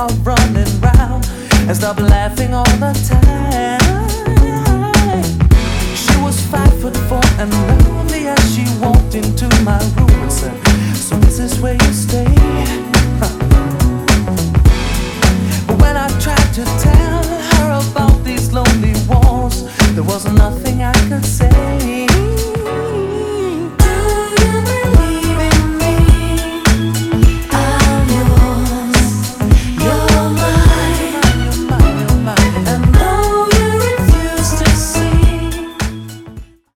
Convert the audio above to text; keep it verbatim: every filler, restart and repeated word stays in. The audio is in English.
are running round and stop laughing all the time. She was five foot four and lovely as she walked into my room and said, "So this is where you stay?"